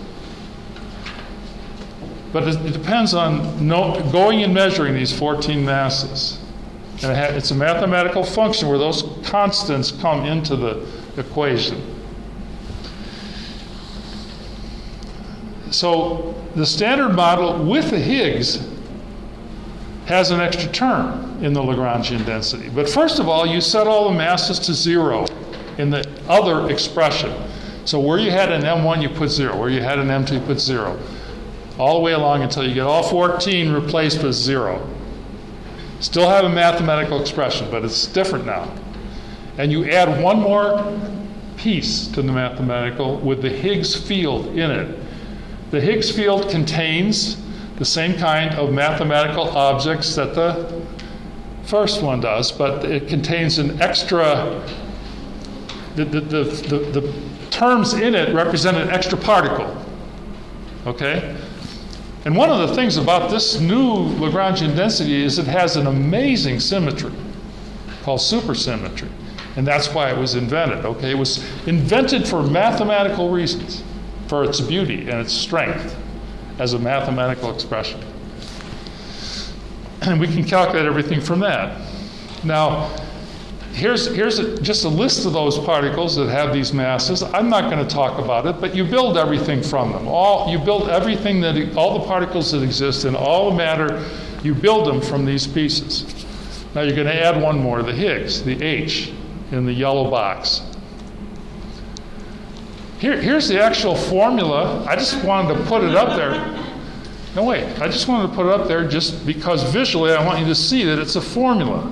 Speaker 2: But it, it depends on know, going and measuring these fourteen masses. And it ha- it's a mathematical function where those constants come into the equation. So the standard model with the Higgs has an extra term in the Lagrangian density. But first of all, you set all the masses to zero in the other expression. So where you had an M one, you put zero. Where you had an M two, you put zero. All the way along until you get all fourteen replaced with zero. Still have a mathematical expression, but it's different now. And you add one more piece to the mathematical with the Higgs field in it. The Higgs field contains the same kind of mathematical objects that the first one does, but it contains an extra, the, the, the, the, the terms in it represent an extra particle. Okay? And one of the things about this new Lagrangian density is it has an amazing symmetry called supersymmetry. And that's why it was invented. Okay? It was invented for mathematical reasons, for its beauty and its strength as a mathematical expression. And we can calculate everything from that. Now, here's, here's a, just a list of those particles that have these masses. I'm not going to talk about it, but you build everything from them. All, you build everything, that all the particles that exist in all the matter, you build them from these pieces. Now you're going to add one more, the Higgs, the H in the yellow box. Here, here's the actual formula. I just wanted to put it up there. No, wait, I just wanted to put it up there just because visually I want you to see that it's a formula.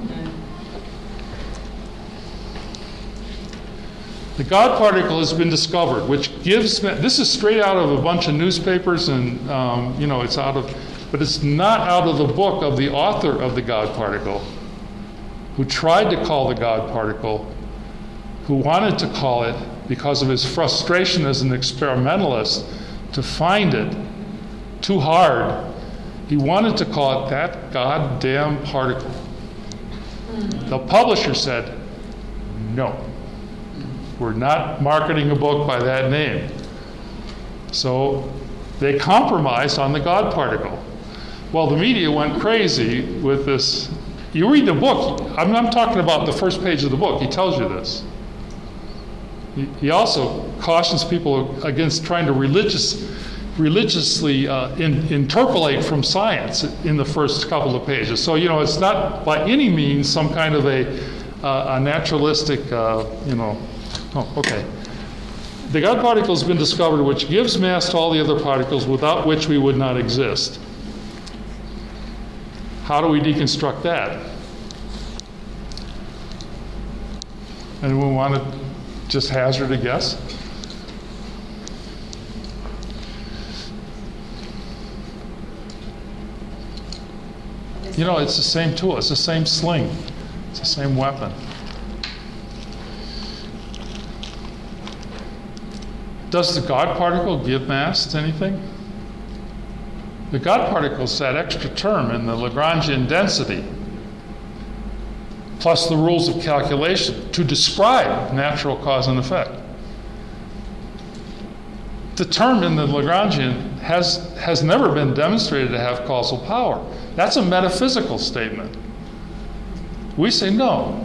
Speaker 2: The God particle has been discovered, which gives, this is straight out of a bunch of newspapers and, um, you know, it's out of, but it's not out of the book of the author of the God particle, who tried to call the God particle, who wanted to call it, because of his frustration as an experimentalist, to find it too hard, he wanted to call it that goddamn particle. The publisher said, no, we're not marketing a book by that name. So they compromised on the God particle. Well, the media went crazy with this. You read the book, I'm, I'm talking about the first page of the book, he tells you this. He, he also cautions people against trying to religious religiously uh, in, interpolate from science in the first couple of pages. So, you know, it's not by any means some kind of a, uh, a naturalistic, uh, you know, oh, okay. The God particle has been discovered, which gives mass to all the other particles, without which we would not exist. How do we deconstruct that? Anyone want to just hazard a guess? You know, it's the same tool. It's the same sling. It's the same weapon. Does the God particle give mass to anything? The God particle is that extra term in the Lagrangian density, plus the rules of calculation to describe natural cause and effect. The term in the Lagrangian has, has never been demonstrated to have causal power. That's a metaphysical statement. We say no.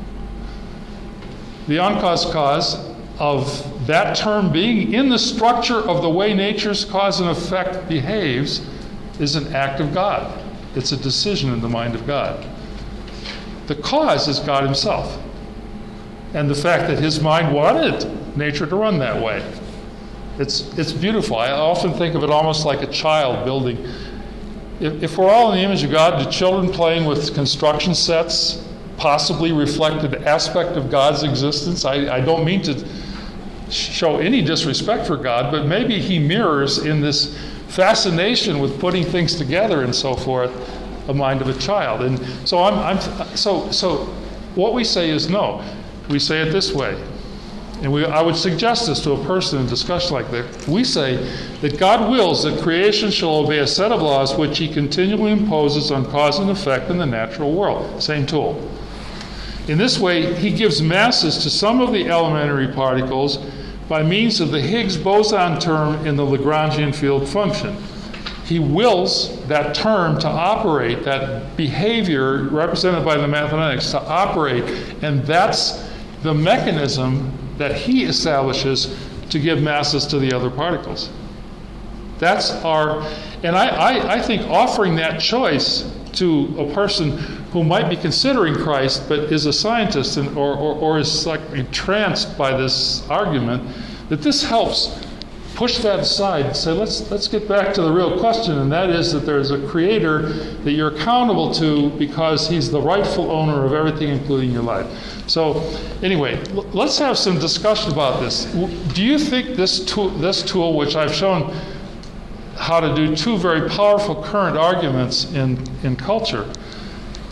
Speaker 2: The uncaused cause of that term being in the structure of the way nature's cause and effect behaves is an act of God. It's a decision in the mind of God. The cause is God himself, and the fact that his mind wanted nature to run that way. It's, it's beautiful. I often think of it almost like a child building. If, if we're all in the image of God, do children playing with construction sets possibly reflect an aspect of God's existence? I, I don't mean to show any disrespect for God, but maybe he mirrors in this fascination with putting things together and so forth a mind of a child. And so I'm, I'm so so what we say is no. We say it this way. And we, I would suggest this to a person in a discussion like that. We say that God wills that creation shall obey a set of laws which he continually imposes on cause and effect in the natural world. Same tool. In this way, he gives masses to some of the elementary particles by means of the Higgs boson term in the Lagrangian field function. He wills that term to operate, that behavior represented by the mathematics to operate, and that's the mechanism that he establishes to give masses to the other particles. That's our, and I, I, I think offering that choice to a person who might be considering Christ but is a scientist and, or, or, or is like entranced by this argument, that this helps push that aside and say, let's let's get back to the real question, and that is that there's a creator that you're accountable to because he's the rightful owner of everything, including your life. So anyway, l- let's have some discussion about this. Do you think this tool, this tool, which I've shown how to do two very powerful current arguments in, in culture,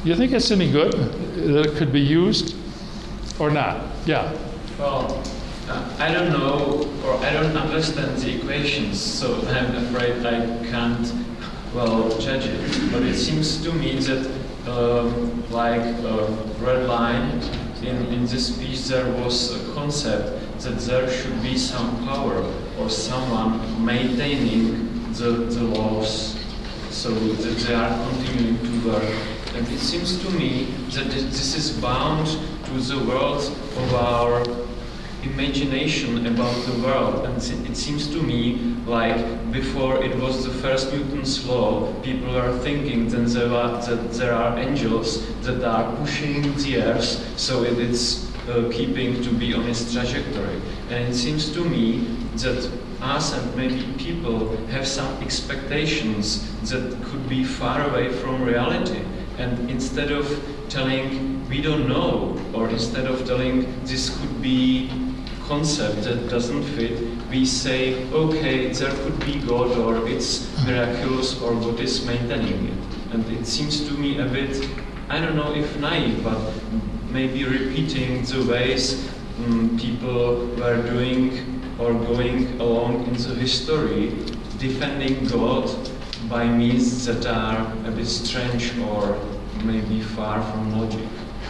Speaker 2: You think it's any good? That it could be used or not? Yeah.
Speaker 4: Well, uh, I don't know, or I don't understand the equations, so I'm afraid I can't, well, judge it. But it seems to me that, um, like a red line, in, in this speech there was a concept that there should be some power or someone maintaining the, the laws so that they are continuing to work. And it seems to me that this is bound to the world of our imagination about the world. And it seems to me like before it was the first Newton's law, people are thinking that there are, that there are angels that are pushing the earth so it is uh, keeping to be on its trajectory. And it seems to me that us and maybe people have some expectations that could be far away from reality. And instead of telling we don't know, or instead of telling this could be concept that doesn't fit, we say, okay, there could be God, or it's miraculous, or God is maintaining it. And it seems to me a bit, I don't know if naive, but maybe repeating the ways um, people were doing or going along in the history, defending God by means that are a bit strange or maybe far from logic.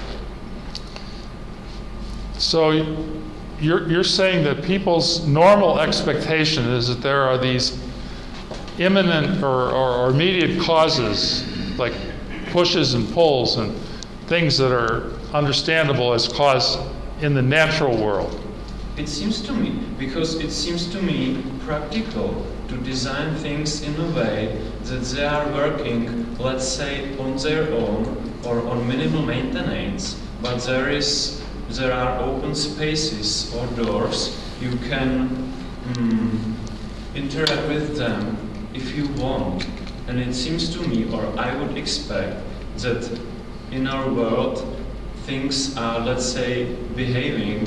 Speaker 2: So you're, you're saying that people's normal expectation is that there are these imminent or, or, or immediate causes, like pushes and pulls and things that are understandable as cause in the natural world.
Speaker 4: It seems to me, because it seems to me practical to design things in a way that they are working, let's say, on their own or on minimal maintenance, but there is, there are open spaces or doors. You can mm, interact with them if you want. And it seems to me, or I would expect, that in our world things are, let's say, behaving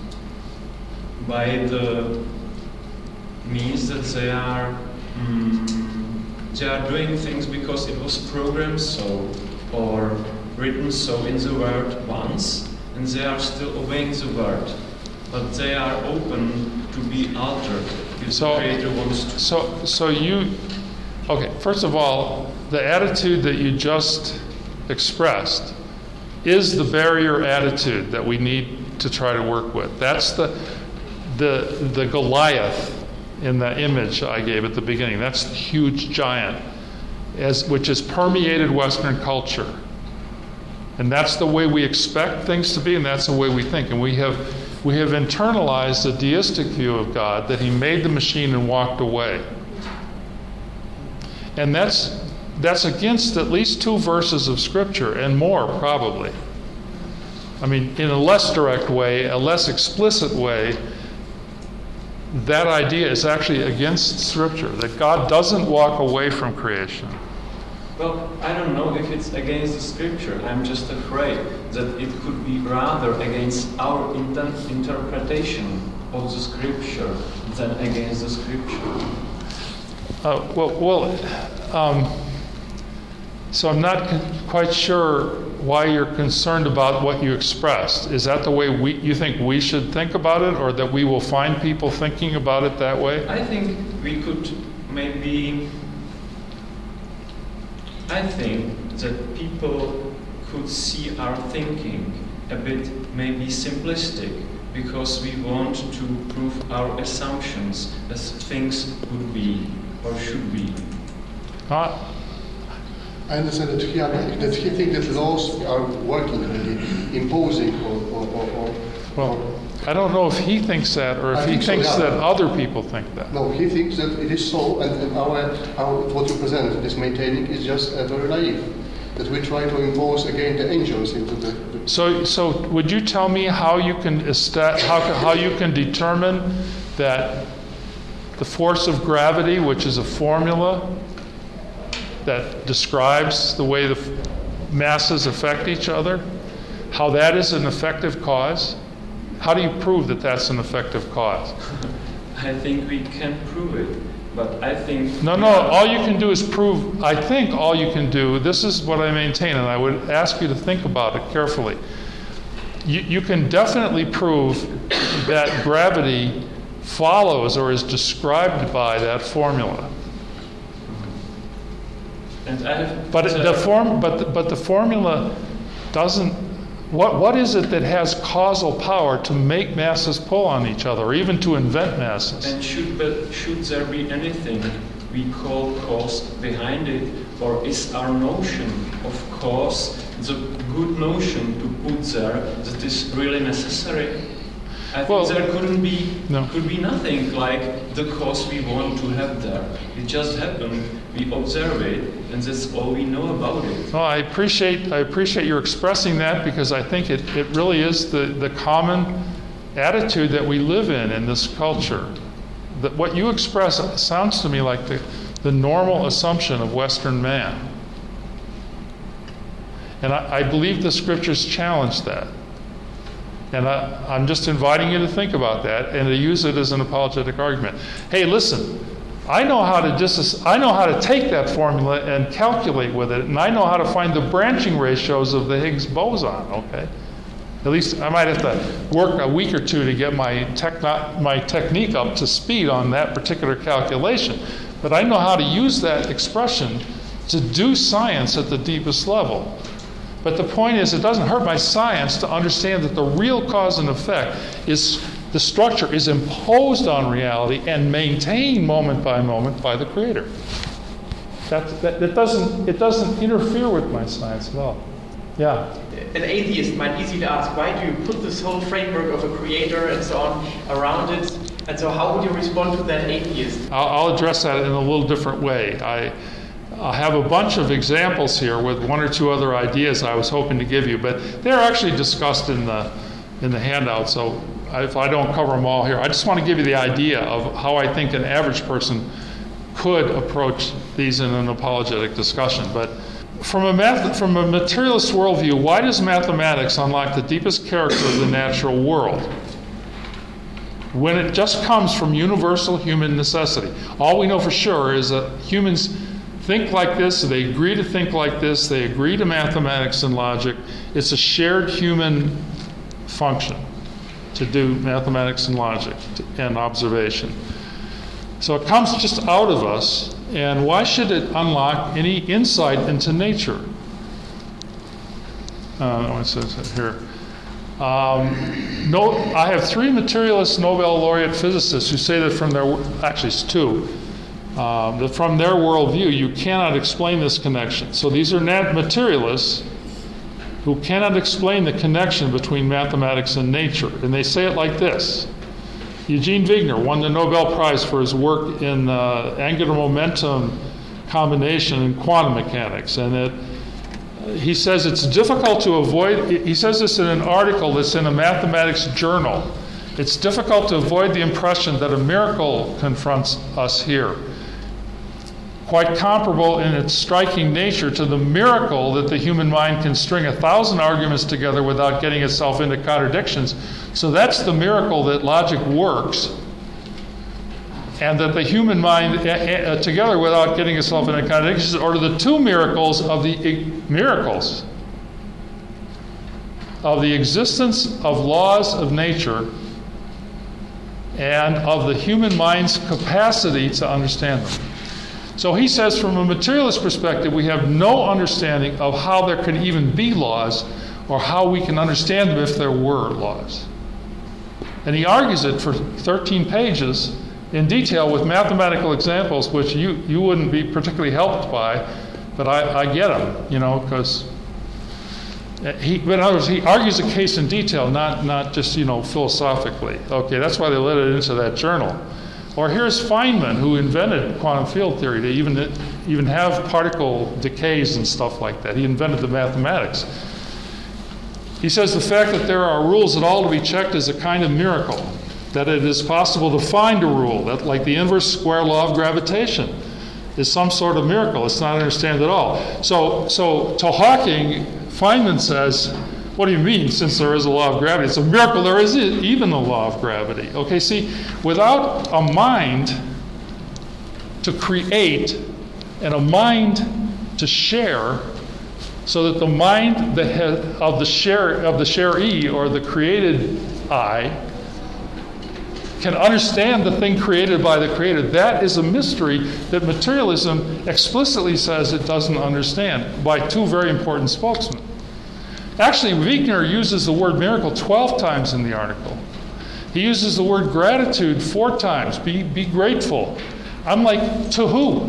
Speaker 4: by the means that they are mm, they are doing things because it was programmed so or written so in the word once, and they are still obeying the word, but they are open to be altered if
Speaker 2: so,
Speaker 4: the Creator wants to.
Speaker 2: So, so you, okay, first of all, the attitude that you just expressed is the barrier attitude that we need to try to work with. That's the The, the Goliath in the image I gave at the beginning. That's the huge giant, as, which has permeated Western culture. And that's the way we expect things to be, and that's the way we think. And we have, we have internalized a deistic view of God, that he made the machine and walked away. And that's, that's against at least two verses of Scripture, and more probably. I mean, in a less direct way, a less explicit way, that idea is actually against Scripture, that God doesn't walk away from creation.
Speaker 4: Well, I don't know if it's against the Scripture. I'm just afraid that it could be rather against our inter- interpretation of the Scripture than against the Scripture.
Speaker 2: Uh, well, well um, so I'm not con- quite sure why you're concerned about what you expressed. Is that the way we, you think we should think about it, or that we will find people thinking about it that way?
Speaker 4: I think we could maybe, I think that people could see our thinking a bit maybe simplistic, because we want to prove our assumptions as things would be or should be.
Speaker 2: Uh,
Speaker 3: I understand that he, that he thinks that laws are working really, imposing or, or, or, or
Speaker 2: well, I don't know if he thinks that, or if
Speaker 3: I
Speaker 2: he
Speaker 3: think so,
Speaker 2: thinks
Speaker 3: yeah.
Speaker 2: that other people think that.
Speaker 3: no, he thinks that it is so, and, and our, our what you present, this maintaining, is just uh, very naive. That we try to impose again the angels into the. the
Speaker 2: So, so would you tell me how you can esta- how how you can determine that the force of gravity, which is a formula that describes the way the f- masses affect each other, how that is an effective cause? How do you prove that that's an effective cause?
Speaker 4: I think we can prove it But I think...
Speaker 2: No, no, all you can do is prove, I think all you can do, this is what I maintain, and I would ask you to think about it carefully. You, you can definitely prove that gravity follows or is described by that formula.
Speaker 4: And I have
Speaker 2: But it- the form, but the, but the formula doesn't. What what is it that has causal power to make masses pull on each other, or even to invent masses?
Speaker 4: And should but should there be anything we call cause behind it, or is our notion of cause the good notion to put there that is really necessary? I think
Speaker 2: Well,
Speaker 4: there couldn't be
Speaker 2: no.
Speaker 4: could be nothing like the cause we want to have there. It just happened. We observe it, and that's all we know about it.
Speaker 2: Well, I appreciate I appreciate your expressing that, because I think it, it really is the, the common attitude that we live in in this culture. That what you express sounds to me like the, the normal assumption of Western man. And I, I believe the scriptures challenge that. And I, I'm just inviting you to think about that and to use it as an apologetic argument. Hey, listen, I know how to dis- I know how to take that formula and calculate with it, and I know how to find the branching ratios of the Higgs boson, okay? At least I might have to work a week or two to get my techno- my technique up to speed on that particular calculation. But I know how to use that expression to do science at the deepest level. But the point is, it doesn't hurt my science to understand that the real cause and effect is the structure is imposed on reality and maintained moment by moment by the Creator. That, that, that doesn't, it doesn't interfere with my science at all. Yeah.
Speaker 5: An atheist might easily ask, why do you put this whole framework of a creator and so on around it? And so how would you respond to that atheist?
Speaker 2: I'll, I'll address that in a little different way. I, I have a bunch of examples here with one or two other ideas I was hoping to give you, but they're actually discussed in the in the handout, so if I don't cover them all here, I just want to give you the idea of how I think an average person could approach these in an apologetic discussion. But from a math, from a materialist worldview, why does mathematics unlock the deepest character of the natural world when it just comes from universal human necessity? All we know for sure is that humans think like this, they agree to think like this, they agree to mathematics and logic. It's a shared human function to do mathematics and logic and observation. So it comes just out of us, and why should it unlock any insight into nature? Uh, what says it here? Um, no, I have three materialist Nobel laureate physicists who say that from their, actually it's two, um, that from their worldview you cannot explain this connection. So these are not materialists who cannot explain the connection between mathematics and nature. And they say it like this. Eugene Wigner won the Nobel Prize for his work in uh, angular momentum combination in quantum mechanics. And it, uh, he says it's difficult to avoid, he says this in an article that's in a mathematics journal. It's difficult to avoid the impression that a miracle confronts us here, quite comparable in its striking nature to the miracle that the human mind can string a thousand arguments together without getting itself into contradictions. So that's the miracle that logic works, and that the human mind uh, together without getting itself into contradictions are the two miracles of the e- miracles of the existence of laws of nature and of the human mind's capacity to understand them. So he says, from a materialist perspective, we have no understanding of how there can even be laws or how we can understand them if there were laws. And he argues it for thirteen pages in detail with mathematical examples, which you, you wouldn't be particularly helped by, but I, I get them, you know, because he, in other words, he argues a case in detail, not, not just, you know, philosophically. Okay, that's why they let it into that journal. Or here's Feynman, who invented quantum field theory to even, even have particle decays and stuff like that. He invented the mathematics. He says the fact that there are rules at all to be checked is a kind of miracle, that it is possible to find a rule, that like the inverse square law of gravitation is some sort of miracle. It's not understood at all. So, so to Hawking, Feynman says, what do you mean, since there is a law of gravity? It's a miracle there is even a law of gravity. Okay, see, without a mind, to create and a mind to share, so that the mind that has, of the share of the sharee, or the created I, can understand the thing created by the Creator. That is a mystery that materialism explicitly says it doesn't understand, by two very important spokesmen. Actually, Wigner uses the word miracle twelve times in the article. He uses the word gratitude four times. Be, be grateful. I'm like, to who?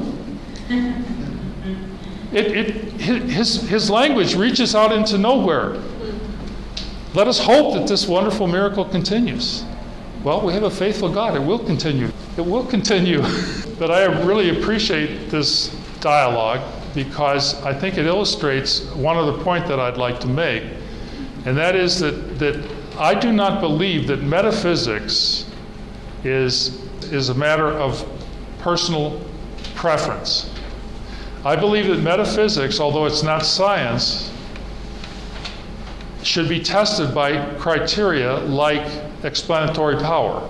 Speaker 2: It, it, his, his language reaches out into nowhere. Let us hope that this wonderful miracle continues. Well, we have a faithful God. It will continue. It will continue. But I really appreciate this dialogue, because I think it illustrates one other point that I'd like to make, and that is that, that I do not believe that metaphysics is, is a matter of personal preference. I believe that metaphysics, although it's not science, should be tested by criteria like explanatory power.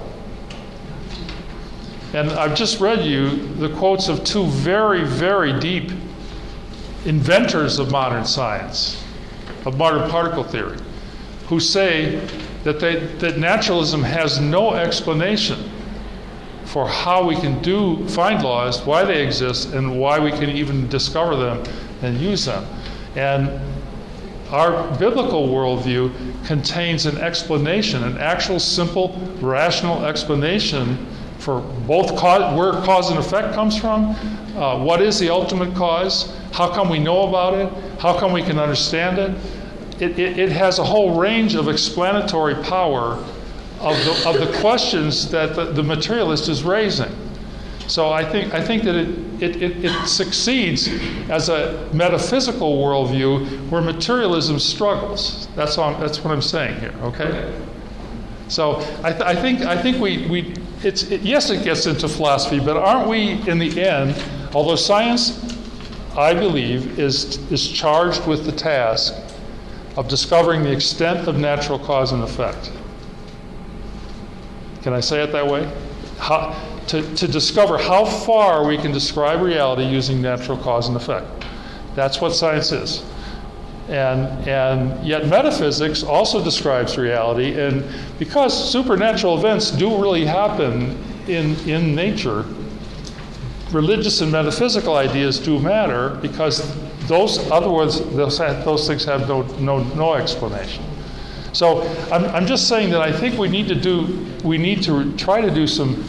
Speaker 2: And I've just read you the quotes of two very, very deep inventors of modern science, of modern particle theory, who say that, they, that naturalism has no explanation for how we can do find laws, why they exist, and why we can even discover them and use them. And our biblical worldview contains an explanation, an actual simple, rational explanation for both cause, where cause and effect comes from, uh, what is the ultimate cause, how come we know about it, how come we can understand it. It, it, it has a whole range of explanatory power of the, of the questions that the, the materialist is raising. So I think, I think that it, it, it, it succeeds as a metaphysical worldview where materialism struggles. That's, all, that's what I'm saying here, okay? So I, th- I think I think we, we it's it, yes, it gets into philosophy, but aren't we in the end, although science, I believe, is is charged with the task of discovering the extent of natural cause and effect. Can I say it that way? How, to, to discover how far we can describe reality using natural cause and effect. That's what science is. And, and yet metaphysics also describes reality, and because supernatural events do really happen in, in nature, religious and metaphysical ideas do matter, because those other words, those, those things have no, no, no explanation. So I'm, I'm just saying that I think we need to do, we need to try to do some,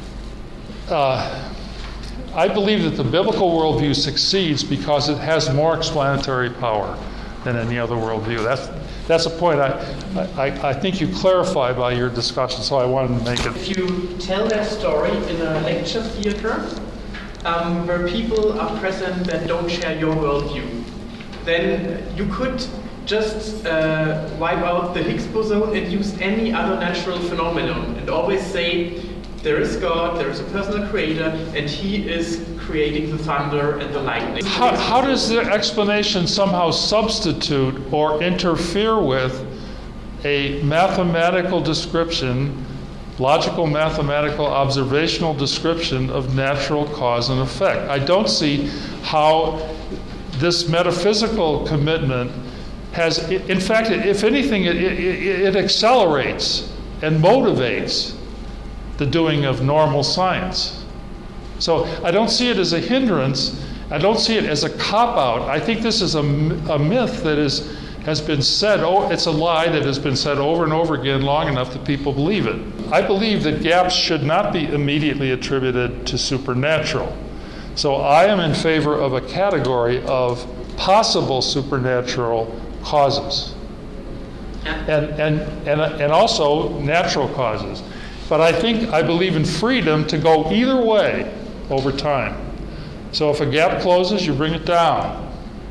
Speaker 2: uh, I believe that the biblical worldview succeeds because it has more explanatory power than any other worldview. That's that's a point I, I, I think you clarify by your discussion, so I wanted to make it.
Speaker 5: If you tell that story in a lecture theater, um, where people are present that don't share your worldview, then you could just uh, wipe out the Higgs boson and use any other natural phenomenon and always say, there is God, there is a personal creator, and he is creating the thunder and the lightning.
Speaker 2: How, how does the explanation somehow substitute or interfere with a mathematical description, logical, mathematical, observational description of natural cause and effect? I don't see how this metaphysical commitment has, in fact, if anything, it, it, it accelerates and motivates the doing of normal science. So I don't see it as a hindrance. I don't see it as a cop-out. I think this is a, a myth that is, has been said, oh, it's a lie that has been said over and over again long enough that people believe it. I believe that gaps should not be immediately attributed to supernatural. So I am in favor of a category of possible supernatural causes. And, and, and, and also natural causes. But I think, I believe in freedom to go either way over time. So if a gap closes, you bring it down.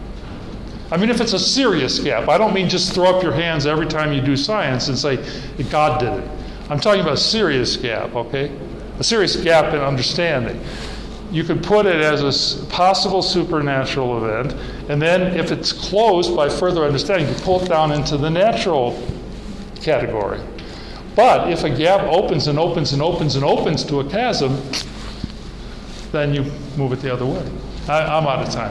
Speaker 2: I mean, if it's a serious gap, I don't mean just throw up your hands every time you do science and say, God did it. I'm talking about a serious gap, okay? A serious gap in understanding. You could put it as a possible supernatural event, and then if it's closed by further understanding, you pull it down into the natural category. But if a gap opens and opens and opens and opens to a chasm, then you move it the other way. I, I'm out of time.